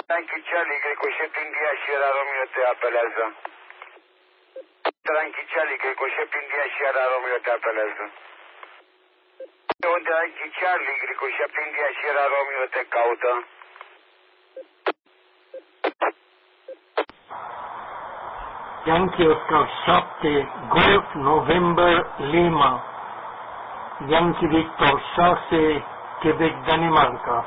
Yankee Charlie, Grecoșep India, Sierra Romeo te apelează. Yankee Charlie, Grecoșep India, Sierra Romeo te apelează. Unde Yankee Charlie, Grecoșep India, Sierra Romeo te caută. Yankee Oscar 7, Golf November Lima. Yankee Victor 6, Quebec Danemarca.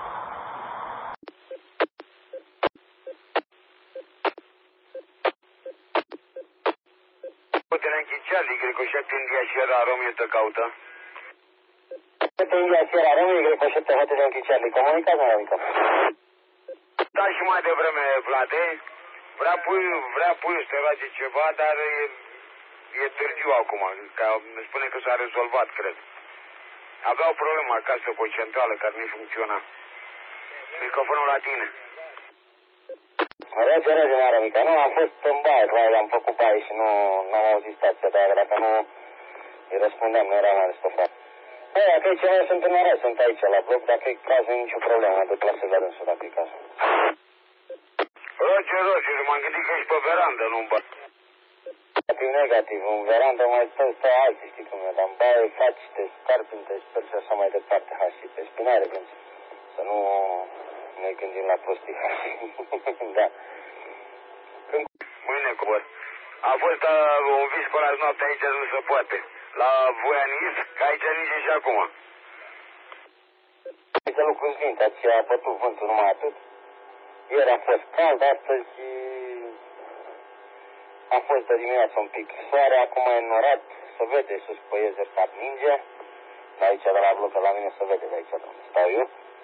Yankee Charlie, Grecoșep India, Sierra Romeo te caută. India, Sierra Romeo, Grecoșep te hotărâ Yankee Charlie. Comunicați, mă, amică. Da, și mai devreme, Vlade. Vrea puiul să te roage ceva, dar e târziu acum. Îmi spune că s-a rezolvat, cred. Avea o problemă acasă cu o centrală care nu funcționa. Microfonul la tine. Rege, mare amică. Nu, am fost în baie, probabil am făcut baie și nu am auzit stația, dar dacă nu îi răspundeam, nu era mare stofat. Băi, dacă e ceva, sunt în oraș, sunt aici la bloc, dacă e caz, nu e nicio problemă, mă deplasez la dânsul, dacă e caz. Roger, m-am gândit că ești pe verandă, nu în baie. Negativ, în verandă mai stă alții, știi cum e, dar în baie faci, te scarpi, te sper și așa mai departe, ha, și pe spinare, gând, să nu ne gândim la prostii, da. Mâine cobor. A fost un vis până azi noapte aici, nu se poate. La Voianis, că aici nici și acum. Aici lucruri zvinte, aici a bătut vântul numai atât. Ieri a fost cald, astăzi a fost de dimineață un pic soare, acum e înnorat, se vede sus pe Iezer cap ninge. Aici de la bloc, la mine se vede de aici, unde stau eu.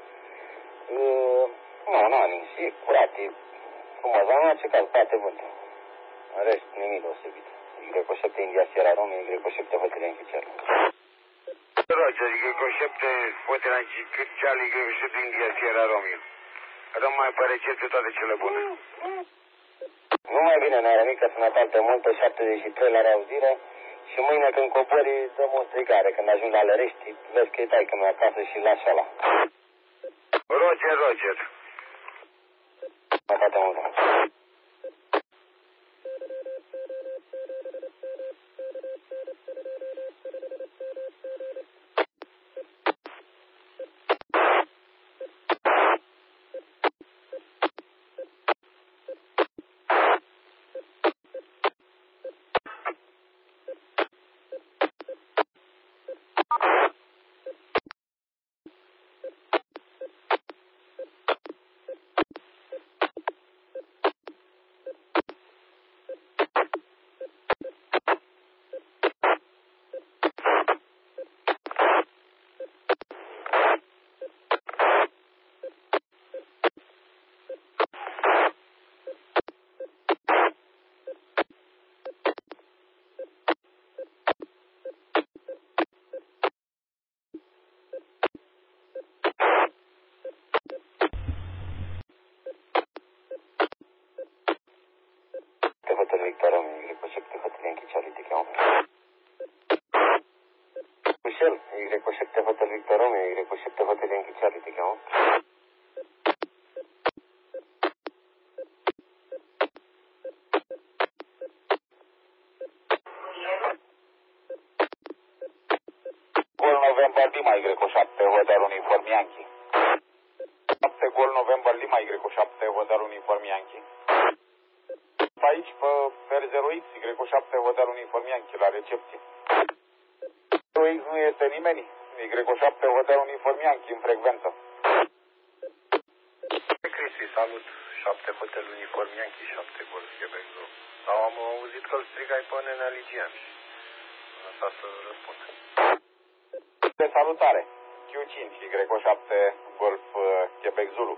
Nu a nins, e curat, e frumos, dar nu a ce caz, bate vântul. În rest, nimic deosebit. Y7 India Sierra Romeo, Y7 hotărâ Yankee Charlie. Roger, Y7 hotărâ Yankee Charlie, Y7 India Sierra Romeo. Rămâi pe recepție toate cele bune. Numai bine, n-are mică, sănătate multă, 73 la reauzire. Și mâine când cobori, dăm o strigare. Când ajung la Lărești, vezi că e taică mea acasă și lași ala. Roger. Sănătate multă. Victor Romeo, Y7 hotărâ Yankee Charlie, te cheamă. Michel, Y7 hotărâ Victor Romeo, Y7 hotărâ Yankee Charlie, te cheamă. Gol November Lima, Y7 hotărâ uniform Yankee. 7 Gol November Lima, Y7 hotărâ uniform Yankee. Aici, pe R0X, Y7 hotărâ uniform Yankee, la recepție. R0X nu este nimeni. Y7 hotărâ uniform Yankee, în frecvență. Cristi, salut. 7 hotel uniform Yankee, 7 Golf Quebec. Sau am auzit că îl strigai pe nenea Ligian și asta să răspund. De salutare. Q5, Y7 Golf Quebec Zulu.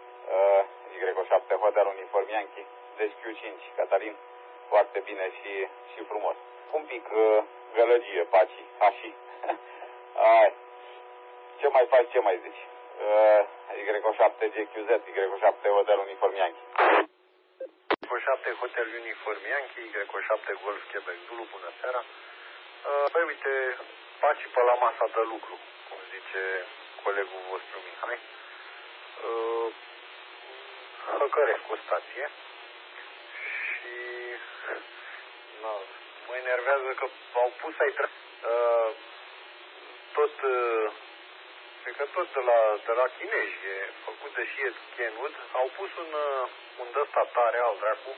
Y7 hotărâ uniform Yankee. Deci Q5, Cătălin, foarte bine și frumos. Un pic gălăgie, paci, așa. Ce mai faci, ce mai zici? Y7 GQZ, Y7 Hotel Uniform Yankee. Y7 Hotel Uniform Yankee, Y7 Golf Quebec Zulu, bună seara. Păi uite, paci pe la masa de lucru, cum zice colegul vostru Mihai. Hăcăresc o stație și mă enervează că au pus aici tot, cred că tot de la chinezi, e făcut de și Kenwood, au pus un ăsta tare al dracu,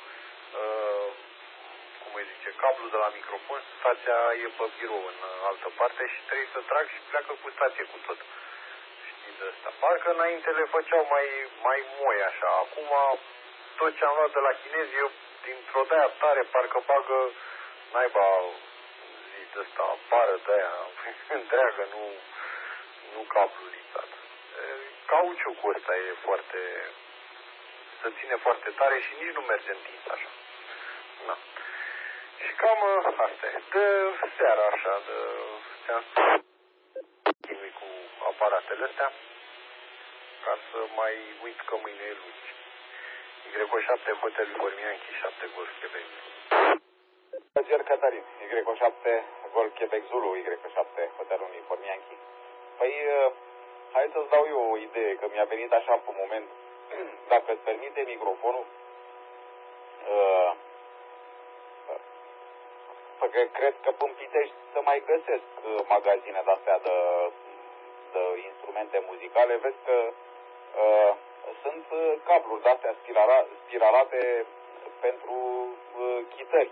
cum îi zice, cablu de la microfon, stația e pe birou în altă parte și trebuie să trag și pleacă cu stație cu tot. Știi de asta. Parcă înainte le făceau mai moi așa, acum tot ce am luat de la chinezi, eu dintr-o de-aia tare, parcă bagă naiba zi de ăsta, apară de-aia întreagă, nu cablu lițat. Cauciucul ăsta e foarte, se ține foarte tare și nici nu merge întins așa. Na. Și cam asta e. De seara așa, ți-am chinui cu aparatele astea, ca să mai uit că mâine e luni. Y7 Hotel Formianchi 7 Golf Quebec. Ger Cătălin, Y7 Golf Quebec Zulu, Y7 Hotel Formianchi. Păi, hai să-ți dau eu o idee, că mi-a venit așa pe moment. Dacă îți permite microfonul, cred că în Pitești să mai găsesc magazine de-astea de instrumente muzicale. Vezi că sunt cabluri de-astea spiralate pentru chitări,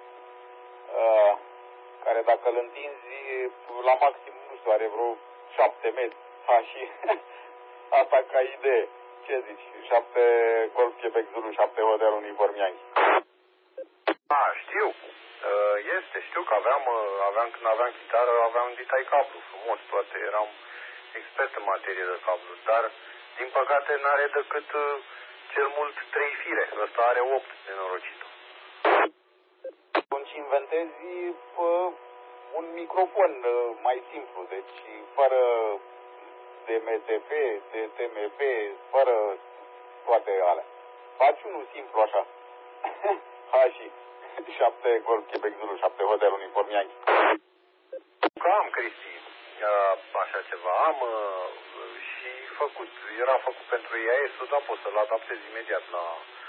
care dacă îl întinzi la maxim, nu știu, are vreo 7 metri. Și asta ca idee. Ce zici? 7 Golf Quebec Zulu, 7 Hotel Uniformianchi. Știu. Știu că aveam când aveam chitară, aveam ditai cablu frumos, toate, eram expert în materie de cablu, dar din păcate n-are decât cel mult 3 fire, ăsta are 8 nenorocitul. Atunci inventezi un microfon mai simplu, deci fără DMTP, DTMP, fără toate alea. Faci unul simplu așa. Și 7 Golf Quebec Zulu, 7 Hotel Uniformianchi. Că am, Cristi, așa ceva, am și făcut, era făcut pentru IAS-ul, dar pot să-l adaptez imediat la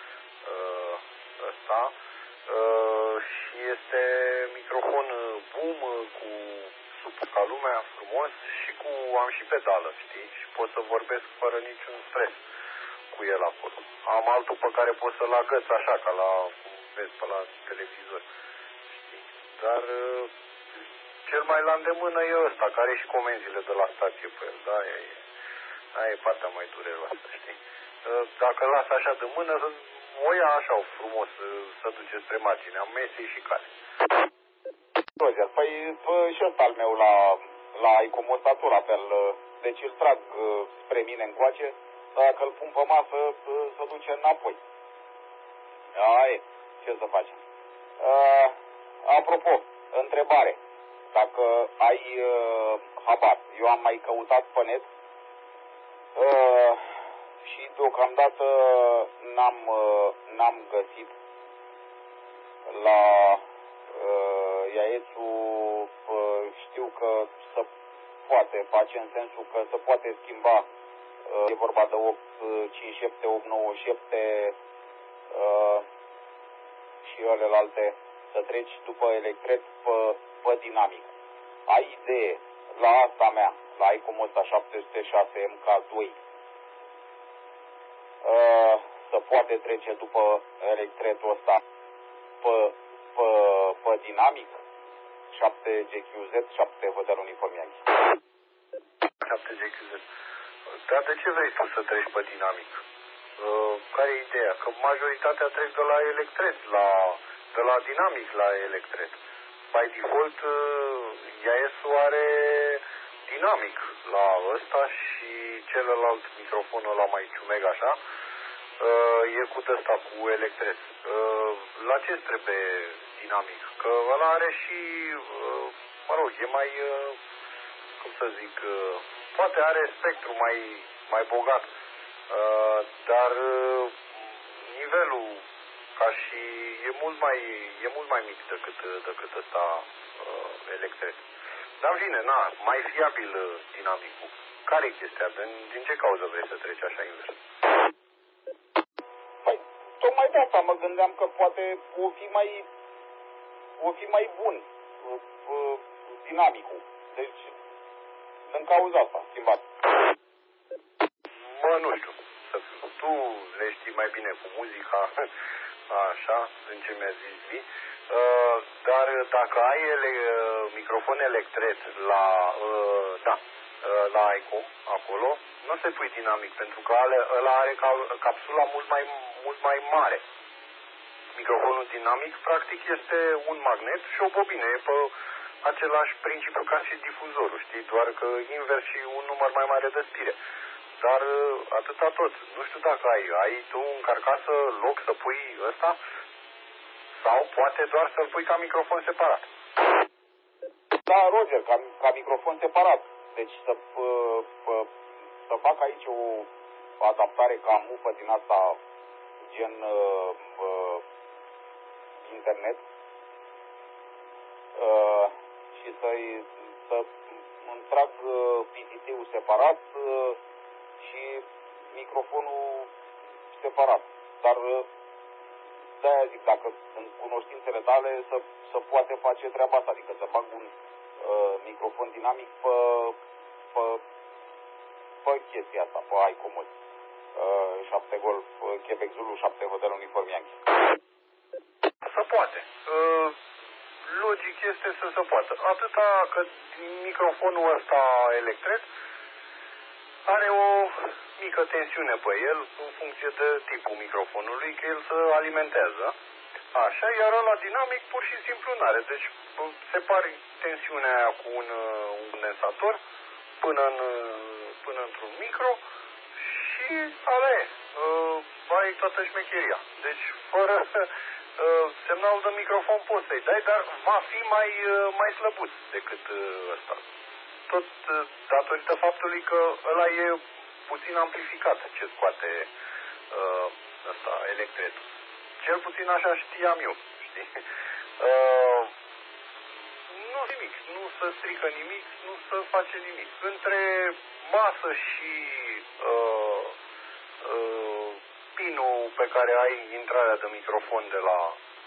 ăsta. Și este microfon boom cu sub ca lumea, frumos, și am și pedală, știi, și pot să vorbesc fără niciun stres cu el acolo. Am altul pe care pot să-l agăț așa, ca la, cum vezi pe la televizor, știi, dar cel mai la îndemână e ăsta, care are și comenzile de la stație pe el, da, aia e partea mai dureroasă, știi. Dacă las așa de mână, o ia așa frumos să duce spre margine, am mesei și cale. Păi și ăsta al meu la icomostator, apel, deci îl trag spre mine încoace, dacă îl pun pe masă, se duce înapoi. Aia, ce să facem? Apropo, întrebare, dacă ai habar, eu am mai căutat pe net și deocamdată n-am găsit la IAS-ul, știu că se poate face în sensul că se poate schimba, e vorba de 857, 897 și alelalte, să treci după electret pe dinamic. Ai idee, la asta mea, la Icomosta 706 MK2, să poate trece după electretul ăsta pe dinamic? 7 GQZ, 7 Hotel Uniformianchi. 7 GQZ. Dar de ce vrei tu să treci pe dinamic? Care e ideea? Că majoritatea trec de la electret, de la dinamic la electret. By default, IAS-ul are dinamic la ăsta și celălalt microfonul ăla mai ciumeg așa, e cu ăsta cu electret. La ce trebuie dinamic? Că ăla are și, mă rog, e mai, cum să zic, poate are spectru mai bogat, dar nivelul ca și e mult mai mic decât ăsta electret. Dar în fine, mai fiabil dinamicul. Care e chestia? Din ce cauză vrei să treci așa invers? de asta mă gândeam că poate o fi mai bun dinamicul. Deci, în cauza asta, schimbat. Bă, nu știu. Tu le știi mai bine cu muzica, așa, în ce mi-a zis Zi. Dar dacă ai microfon electret la ICO, acolo, nu o să-i pui dinamic, pentru că ăla are capsula mult mai mare. Microfonul dinamic, practic, este un magnet și o bobină. E pe același principiu ca și difuzorul, știi? Doar că invers și un număr mai mare de spire. Dar atâta tot. Nu știu dacă ai tu în carcasă loc să pui ăsta sau poate doar să-l pui ca microfon separat. Da, Roger, ca microfon separat. Deci să fac aici o adaptare ca mufă din asta gen internet și să îmi trag PTT-ul separat și microfonul separat. Dar de-aia zic, dacă sunt cunoștințele tale, să poate face treaba asta, adică să bag un microfon dinamic pe chestia asta, pe iComod. 7 Golf, Quebec Zulu, 7 Hotel Uniform Yankee. Se poate. Logic este să se poată. Atâta că microfonul ăsta electret are o mică tensiune pe el în funcție de tipul microfonului, că el se alimentează. Așa, iar ăla dinamic pur și simplu n-are. Deci separi tensiunea aia cu un condensator până într-un micro și ala e. Ai toată șmecheria. Deci fără semnalul de microfon poți să-i dai, dar va fi mai slăbuț decât ăsta. Tot datorită faptului că ăla e puțin amplificat ce scoate ăsta, electretul. Cel puțin așa știam eu, știi? Nu nimic, nu se strică nimic, nu se face nimic. Între masă și pinul pe care ai intrarea de microfon de la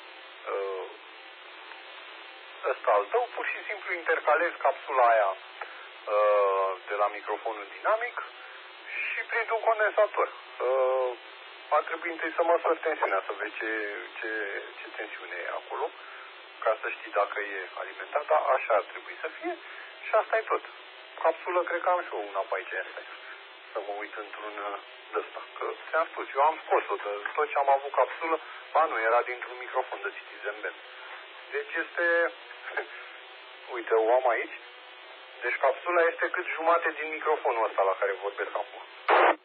ăsta al tău, pur și simplu intercalezi capsula aia de la microfonul dinamic și printr-un condensator. Ar trebui întâi să măsori tensiunea, să vezi ce tensiune e acolo, ca să știi dacă e alimentat, dar așa ar trebui să fie și asta e tot. Capsulă, cred că am și eu una pe aici, să mă uit într-un ăsta, că ți-am spus, eu am scos-o de tot ce am avut capsulă, nu, era dintr-un microfon de Citizen Band. Deci este, uite, o am aici, deci capsula este cât jumate din microfonul ăsta la care vorbesc acum.